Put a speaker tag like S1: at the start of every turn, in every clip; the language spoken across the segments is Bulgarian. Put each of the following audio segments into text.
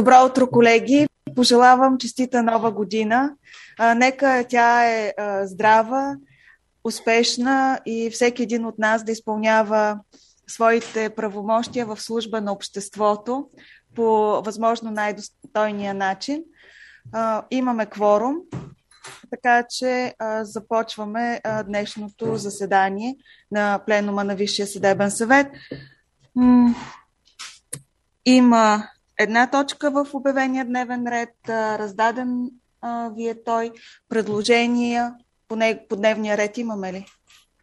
S1: Добро утро, колеги! Пожелавам честита нова година. Нека тя е здрава, успешна и всеки един от нас да изпълнява своите правомощия в служба на обществото по възможно най-достойния начин. Имаме кворум, така че започваме днешното заседание на пленума на Висшия съдебен съвет. Има една точка в обявения дневен ред, раздаден ви е той. Предложения по дневния ред имаме ли?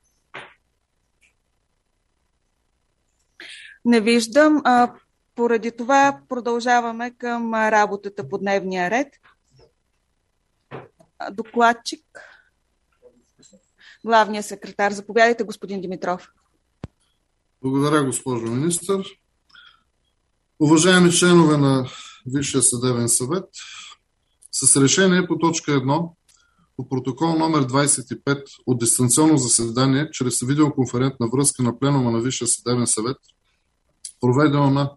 S1: Не виждам. Поради това продължаваме към работата по дневния ред. Докладчик, главният секретар. Заповядайте, господин Димитров.
S2: Благодаря, госпожо министър. Уважаеми членове на Висшия съдебен съвет, с решение по точка 1 по протокол номер 25 от дистанционно заседание чрез видеоконферентна връзка на пленума на Висшия съдебен съвет, проведено на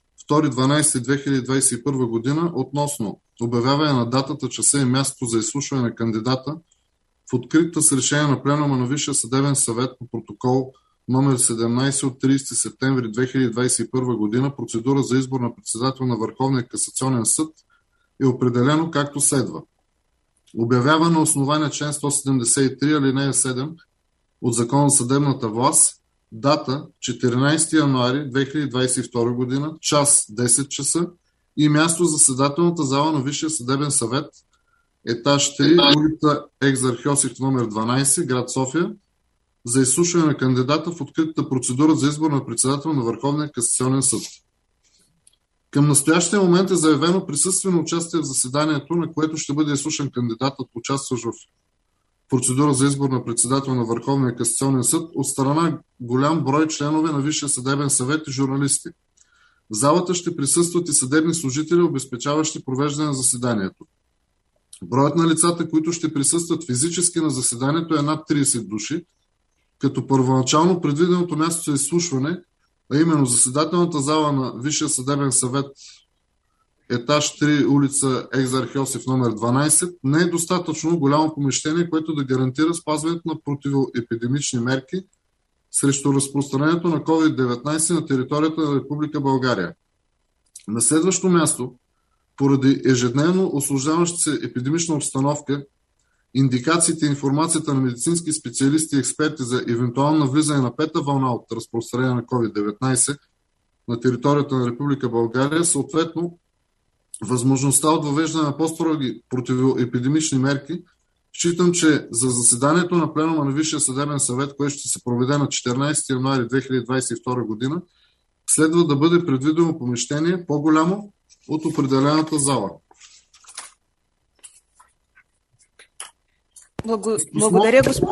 S2: 2.12.2021 година относно обявяване на датата, часа и мястото за изслушване на кандидата в открита с решение на пленума на Висшия съдебен съвет по протокол номер 17 от 30 септември 2021 година процедура за избор на председател на Върховния касационен съд е определено както следва. Обявява на основание член 173 алинея 7 от Закона за съдебната власт дата 14 януари 2022 година, час 10 часа и място за заседателната зала на Висшия съдебен съвет, етаж 3, улица Екзарх номер 12, град София, за изслушване на кандидата в откритата процедура за избор на председател на Върховния касационен съд. Към настоящия момент е заявено присъствено участие в заседанието, на което ще бъде изслушан кандидатът, участващ в процедура за избор на председател на Върховния касационен съд от страна голям брой членове на Висшия съдебен съвет и журналисти. В залата ще присъстват и съдебни служители, обезпечаващи провеждане на заседанието. Броят на лицата, които ще присъстват физически на заседанието е над 30 души, като първоначално предвиденото място за изслушване, а именно заседателната зала на Висшия съдебен съвет, етаж 3, улица Екзарх номер 12, не е достатъчно голямо помещение, което да гарантира спазването на противоепидемични мерки срещу разпространението на COVID-19 на територията на Република България. На следващо място, поради ежедневно усложняваща се епидемична обстановка, индикациите и информацията на медицински специалисти и експерти за евентуално навлизане на пета вълна от разпространение на COVID-19 на територията на Република България, съответно възможността от въвеждане на по-строги противоепидемични мерки, считам, че за заседанието на пленума на Висшия съдебен съвет, което ще се проведе на 14 януари 2022 година, следва да бъде предвидено помещение по-голямо от определената зала.
S1: Благодаря, господин.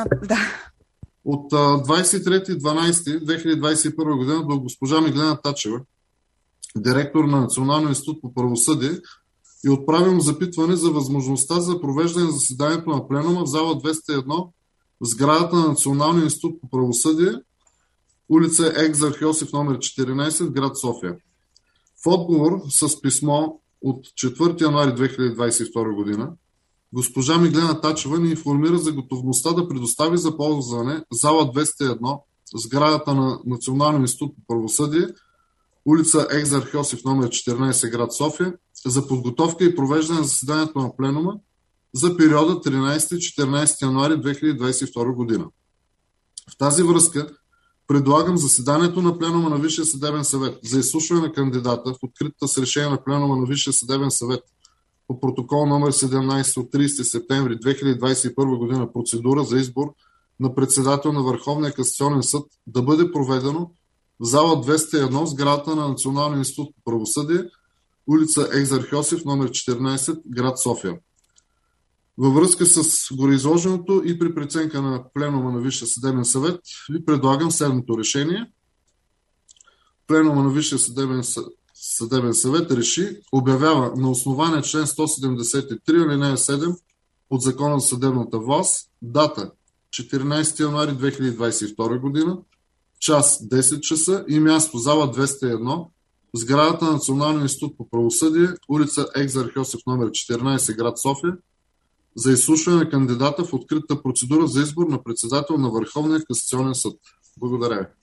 S2: От 23.12.2021 година до госпожа Миглена Тачева, директор на Националния институт по правосъдие, и отправям запитване за възможността за провеждане на заседанието на пленума в зала 201 в сградата на Националния институт по правосъдие, улица Екзарх номер 14, град София. В отговор с писмо от 4 януари 2022 година, госпожа Миглена Тачева ни информира за готовността да предостави за ползване зала 201 в сградата на Националния институт по правосъдие, улица Екзарх номер 14, град София, за подготовка и провеждане на заседанието на пленума за периода 13-14 януари 2022 година. В тази връзка предлагам заседанието на пленума на Висшия съдебен съвет за изслушване на кандидата в откритата с решение на пленума на Висшия съдебен съвет по протокол номер 17 от 30 септември 2021 година процедура за избор на председател на Върховния касационен съд да бъде проведено в зала 201 сградата на Националния институт по правосъдие, улица Екзарх номер 14, град София. Във връзка с гореизложеното и при преценка на пленума на Висшия съдебен съвет ви предлагам следното решение. Пленума на Висшия съдебен съвет реши, обявява на основание член 173 алинея 7 от Закона за съдебната власт дата 14 януари 2022 година, час 10 часа и място зала 201 сградата на Националния институт по правосъдие, улица Екзарх Йосиф номер 14, град София, за изслушване на кандидата в открита процедура за избор на председател на Върховния касационен съд. Благодаря ви.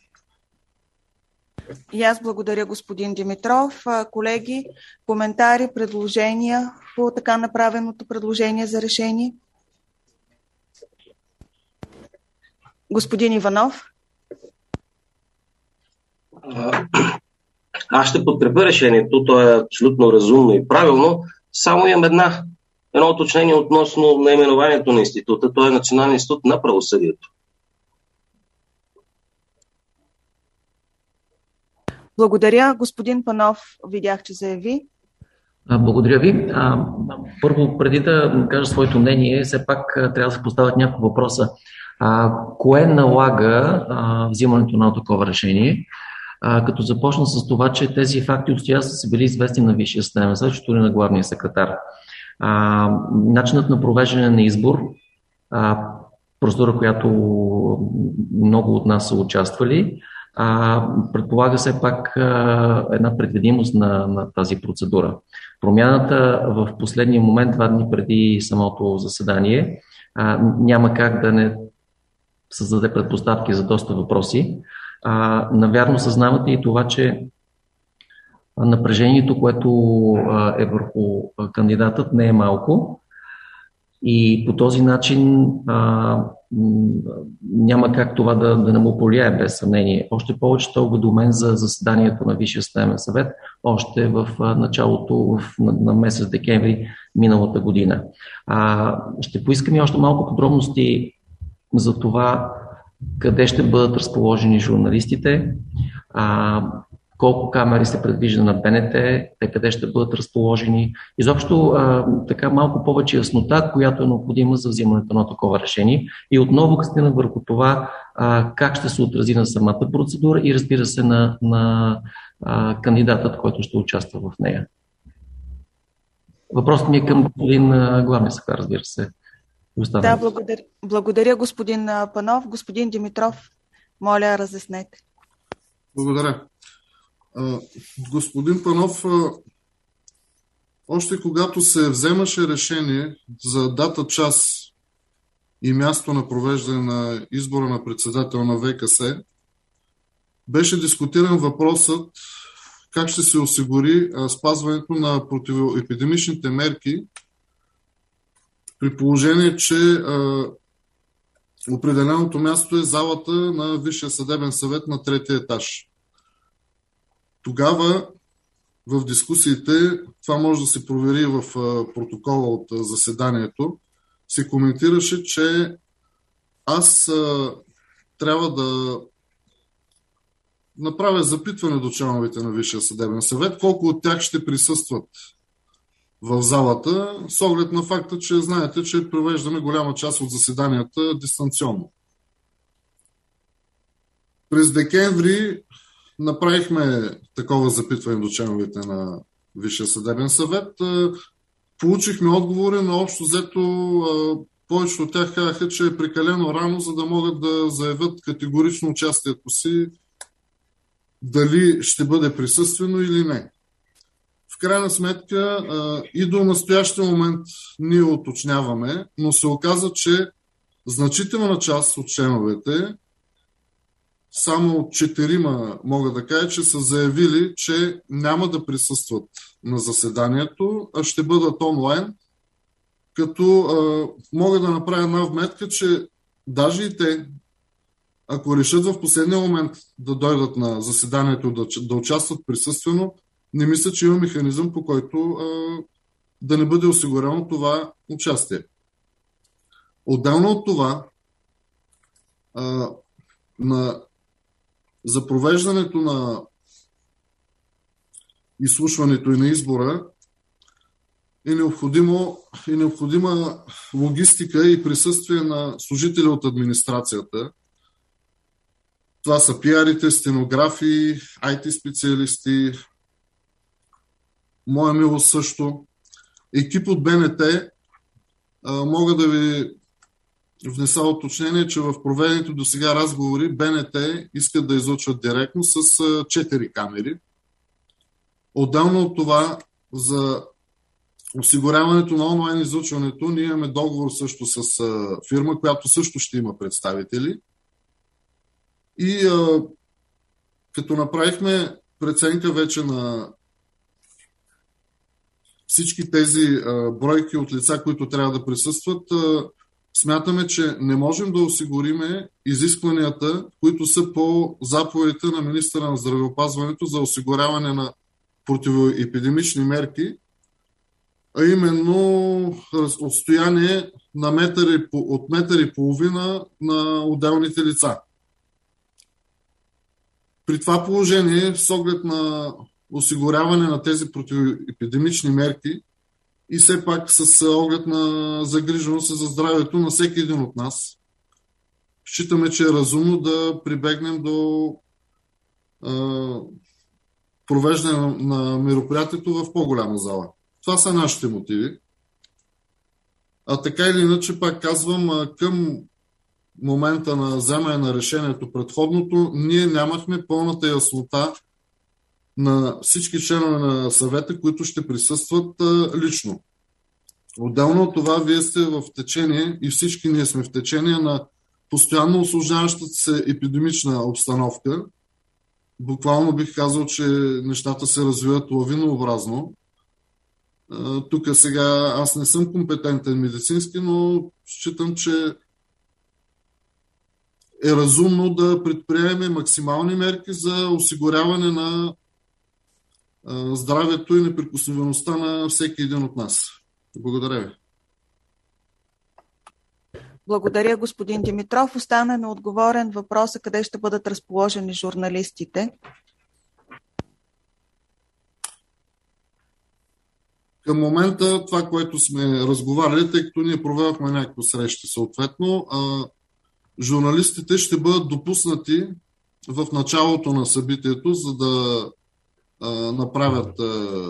S1: И аз благодаря, господин Димитров. Колеги, коментари, предложения по така направеното предложение за решение? Господин Иванов.
S3: Аз ще подкрепя решението, то е абсолютно разумно и правилно. Само имам едно уточнение относно наименованието на института. Той е Национален институт на правосъдието.
S1: Благодаря. Господин Панов, видях, че заяви.
S4: Благодаря ви. Първо, преди да кажа своето мнение, все пак трябва да се поставят няколко въпроса. Кое налага взимането на такова решение? Като започна с това, че тези факти и обстоятелства са били известни на Висшия съдебен съвет, чето на главния секретар. Начинът на провеждане на избор, процедура, която много от нас са участвали, предполага все пак една предвидимост на тази процедура. Промяната в последния момент, 2 дни преди самото заседание, няма как да не създаде предпоставки за доста въпроси. Навярно съзнавате и това, че напрежението, което е върху кандидатът, не е малко и по този начин няма как това да не му повлияе без съмнение. Още повече той е уведомен за заседанието на Висшия съдебен съвет още в началото на месец декември миналата година. Ще поискам и още малко подробности за това къде ще бъдат разположени журналистите, колко камери се предвижда на БНТ, те къде ще бъдат разположени. Изобщо така малко повече яснота, която е необходима за взимането на такова решение. И отново къстина върху това как ще се отрази на самата процедура и разбира се на кандидатът, който ще участва в нея. Въпросът ми е към господин главния секретар, разбира се.
S1: Да, благодаря, господин Панов. Господин Димитров, моля, разяснете.
S2: Благодаря. Господин Панов, още когато се вземаше решение за дата, час и място на провеждане на избора на председател на ВКС, беше дискутиран въпросът как ще се осигури спазването на противоепидемичните мерки при положение, че определеното място е залата на Висшия съдебен съвет на 3-ти етаж. Тогава в дискусиите, това може да се провери в протокола от заседанието, се коментираше, че аз трябва да направя запитване до членовете на Висшия съдебен съвет, колко от тях ще присъстват в залата, с оглед на факта, че знаете, че провеждаме голяма част от заседанията дистанционно. През декември направихме такова запитване до членовете на Висшия съдебен съвет. Получихме отговори, но общо взето повечето от тях казаха, че е прекалено рано, за да могат да заявят категорично участието си дали ще бъде присъствено или не. В крайна сметка и до настоящия момент ние уточняваме, но се оказа, че значителна част от членовете, само 4 мога да кажа, че са заявили, че няма да присъстват на заседанието, а ще бъдат онлайн, като мога да направя една вметка, че даже и те, ако решат в последния момент да дойдат на заседанието, да участват присъствено, не мисля, че има механизъм, по който да не бъде осигурено това участие. Отделно от това, за провеждането на изслушването и на избора е необходима логистика и присъствие на служители от администрацията. Това са пиарите, стенографи, IT специалисти, моя милост също. Екип от БНТ, мога да ви внеса уточнение, че в проведените до сега разговори БНТ искат да излъчват директно с 4 камери. Отделно от това, за осигуряването на онлайн излъчването, ние имаме договор също с фирма, която също ще има представители. И като направихме преценка вече на всички тези бройки от лица, които трябва да присъстват, смятаме, че не можем да осигуриме изискванията, които са по заповедите на министъра на здравеопазването за осигуряване на противоепидемични мерки, а именно отстояние на от метър и половина на отделните лица. При това положение, с оглед на осигуряване на тези противоепидемични мерки и все пак с оглед на загриженост за здравето на всеки един от нас, считаме, че е разумно да прибегнем до провеждане на мероприятието в по-голяма зала. Това са нашите мотиви. А така или иначе, пак казвам, към момента на вземане на решението предходното, ние нямахме пълната яснота на всички членове на съвета, които ще присъстват лично. Отделно от това, вие сте в течение и всички ние сме в течение на постоянно усложняващата се епидемична обстановка. Буквално бих казал, че нещата се развиват лавинообразно. Тук сега аз не съм компетентен медицински, но считам, че е разумно да предприемем максимални мерки за осигуряване на здравето и неприкосновеността на всеки един от нас. Благодаря ви.
S1: Благодаря, господин Димитров. Остана неотговорен въпроса къде ще бъдат разположени журналистите.
S2: Към момента това, което сме разговаряли, тъй като ние проведохме някакви срещи съответно, журналистите ще бъдат допуснати в началото на събитието, за да направят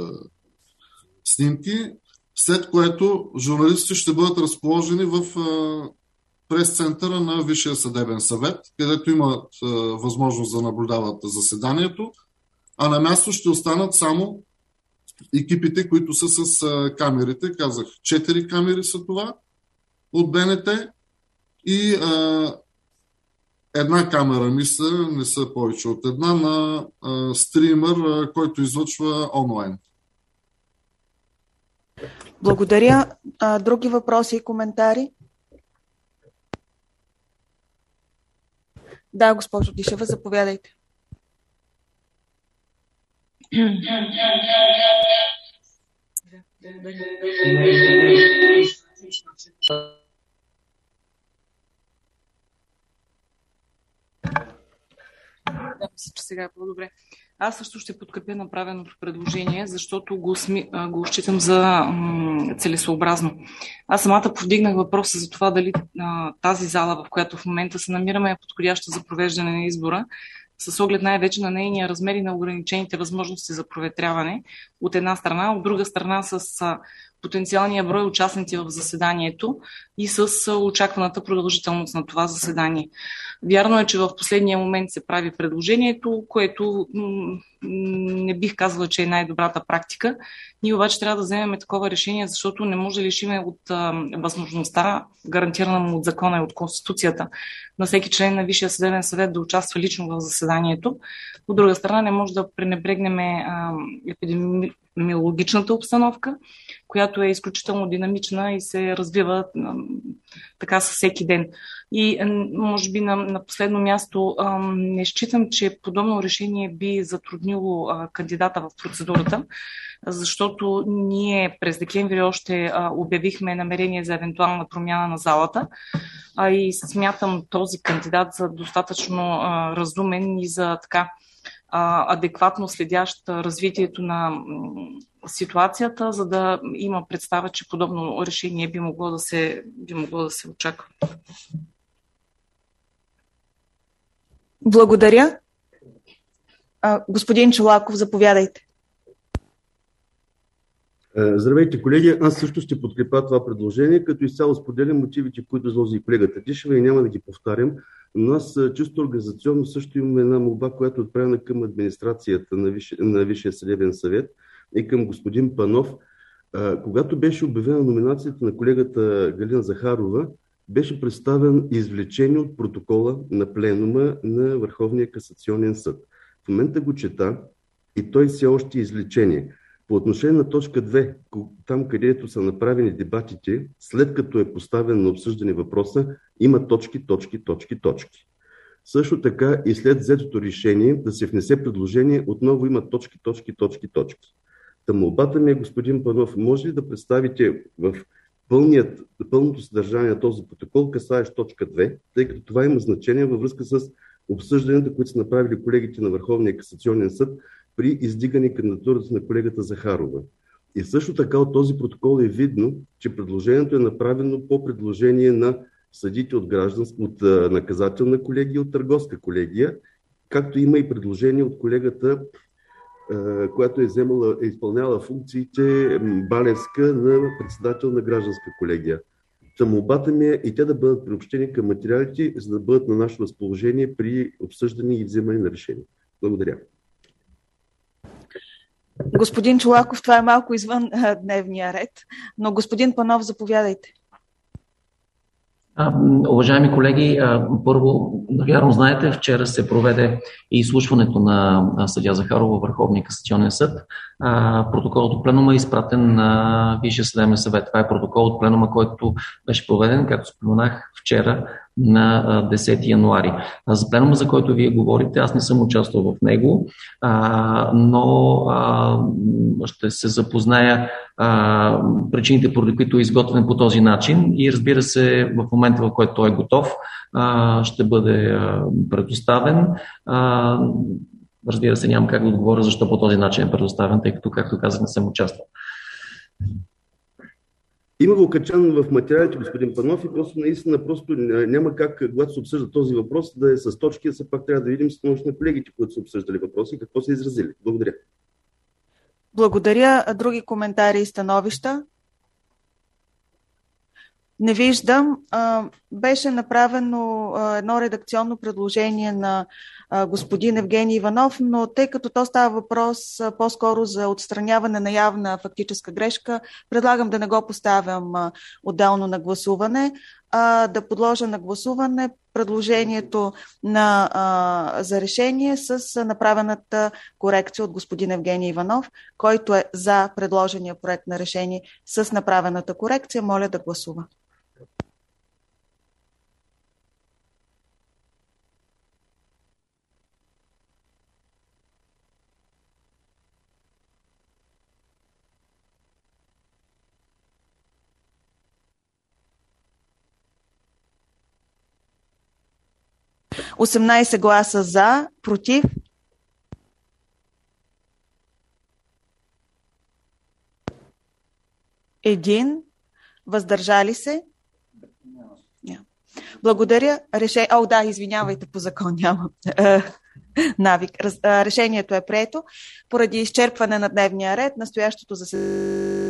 S2: снимки, след което журналистите ще бъдат разположени в прес-центъра на Висшия съдебен съвет, където имат възможност да наблюдават заседанието, а на място ще останат само екипите, които са с камерите. Казах, 4 камери са това от БНТ и една камера, мисля, не са повече от една, на стример, който излъчва онлайн.
S1: Благодаря. Други въпроси и коментари? Да, госпожо Дишева, заповядайте.
S5: Да, мисля, че сега е по-добре. Аз също ще подкрепя направеното предложение, защото го считам за целесообразно. Аз самата повдигнах въпроса за това дали тази зала, в която в момента се намираме, е подходяща за провеждане на избора, с оглед най-вече на нейния размер и на ограничените възможности за проветряване от една страна, от друга страна с потенциалния брой участници в заседанието и с очакваната продължителност на това заседание. Вярно е, че в последния момент се прави предложението, което не бих казала, че е най-добрата практика. Ние обаче трябва да вземем такова решение, защото не може да лишиме от възможността, гарантирана от закона и от Конституцията, на всеки член на Висшия съдебен съвет да участва лично в заседанието. От друга страна, не може да пренебрегнем епидемиологичната обстановка, която е изключително динамична и се развива така със всеки ден. И може би на последно място не считам, че подобно решение би затруднило кандидата в процедурата, защото ние през декември още обявихме намерение за евентуална промяна на залата, и смятам този кандидат за достатъчно разумен и за така адекватно следящ развитието на ситуацията, за да има представа, че подобно решение би могло да се очаква.
S1: Благодаря. Господин Чолаков, заповядайте.
S6: Здравейте, колеги! Аз също ще подкрепя това предложение, като изцяло споделям мотивите, които изложи колегата Дишева и няма да ги повтарям. Но аз чисто организационно също имам една молба, която е отправена към администрацията на Висшия съдебен съвет и към господин Панов. Когато беше обявена номинацията на колегата Галина Захарова, беше представен извлечение от протокола на пленума на Върховния касационен съд. В момента го чета и той все още е извлечение. По отношение на точка 2, там където са направени дебатите, след като е поставен на обсъждане въпроса, има точки. Също така и след взетото решение да се внесе предложение, отново има точки. Молбата ми е, господин Панов, може ли да представите в пълното съдържание на този протокол, касаещ точка 2, тъй като това има значение във връзка с обсъжданията, които са направили колегите на Върховния касационен съд при издигане кандидатурата на колегата Захарова. И също така от този протокол е видно, че предложението е направено по предложение на съдите от наказателна колегия и от търговска колегия, както има и предложение от колегата, която е изпълняла функциите Балевска на председател на гражданска колегия. Молбата ми е и те да бъдат приобщени към материалите, за да бъдат на наше разположение при обсъждане и вземане на решение. Благодаря.
S1: Господин Чолаков, това е малко извън дневния ред, но господин Панов, заповядайте.
S4: Уважаеми колеги, първо, навярно знаете, вчера се проведе изслушването на съдия Захарова във Върховния касационен съд. Протоколът от пленума е изпратен на Висшия съдебен съвет. Това е протокол от пленума, който беше проведен, както споменах, вчера на 10 януари. За пленума, за който вие говорите, аз не съм участвал в него, но ще се запозная причините, поради които е изготвен по този начин и разбира се, в момента, в който той е готов, ще бъде предоставен. Разбира се, нямам как да отговоря защо по този начин е предоставен, тъй като, както казах, не съм участвал.
S6: Има го качано в материалите, господин Панов, и наистина няма как, когато се обсъжда този въпрос, да е с точки, а все пак трябва да видим становище на колегите, които са обсъждали въпроси и какво са изразили. Благодаря.
S1: Благодаря. Други коментари и становища? Не виждам. Беше направено едно редакционно предложение на господин Евгений Иванов, но тъй като то става въпрос по-скоро за отстраняване на явна фактическа грешка, предлагам да не го поставям отделно на гласуване, да подложа на гласуване предложението за решение с направената корекция от господин Евгений Иванов, който е за предложения проект на решение с направената корекция. Моля да гласува. – 18 гласа за, против 1, въздържали се. Благодаря. Извинявайте, по закон няма навик. Решението е прието. Поради изчерпване на дневния ред, настоящото заседание